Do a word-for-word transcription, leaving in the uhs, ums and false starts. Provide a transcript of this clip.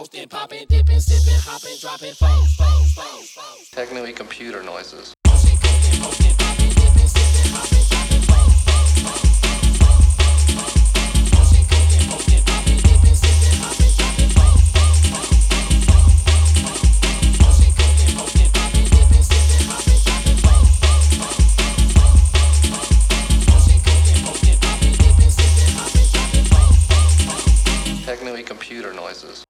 posting, popping, dipping, sipping, hopping, dropping, phones, phones, phones, phones. Technically computer noises. Posting, posting, posting, popping, dipping, sipping, hopping, dropping, phones, phones, phones, phones, phones. Posting, posting, posting, popping, dipping, sipping, hopping, dropping, phones, phones, phones, phones, phones. Posting, posting, posting, popping, dipping, sipping, hopping, dropping, phones, phones, phones, phones, phones. Posting, posting, posting, popping, dipping, sipping, hopping, dropping, phones, phones, phones. Technically computer noises.